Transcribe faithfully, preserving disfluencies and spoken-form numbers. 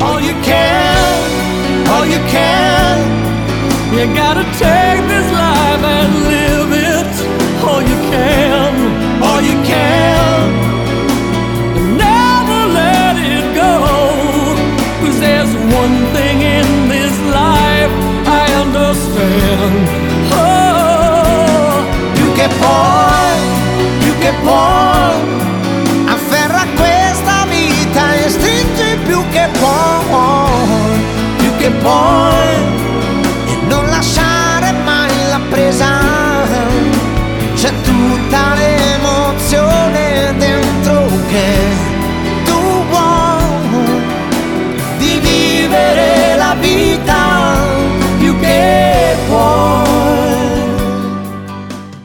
all you can, all you can. You gotta take this life and live